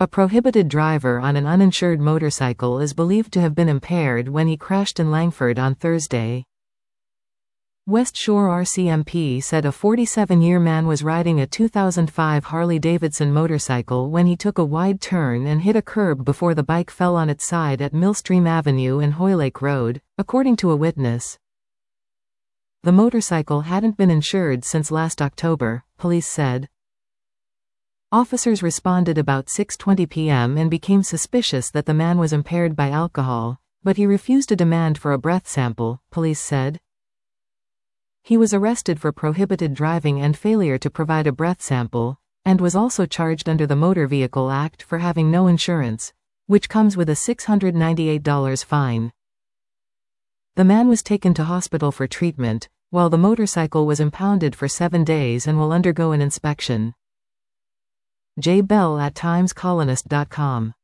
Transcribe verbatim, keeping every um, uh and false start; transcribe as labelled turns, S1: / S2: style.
S1: A prohibited driver on an uninsured motorcycle is believed to have been impaired when he crashed in Langford on Thursday. West Shore R C M P said a forty-seven-year man was riding a two thousand five Harley-Davidson motorcycle when he took a wide turn and hit a curb before the bike fell on its side at Millstream Avenue and Hoylake Road, according to a witness. The motorcycle hadn't been insured since last October, police said. Officers responded about six twenty p m and became suspicious that the man was impaired by alcohol, but he refused a demand for a breath sample, police said. He was arrested for prohibited driving and failure to provide a breath sample, and was also charged under the Motor Vehicle Act for having no insurance, which comes with a six hundred ninety-eight dollar fine. The man was taken to hospital for treatment, while the motorcycle was impounded for seven days and will undergo an inspection. Jay Bell at times colonist dot com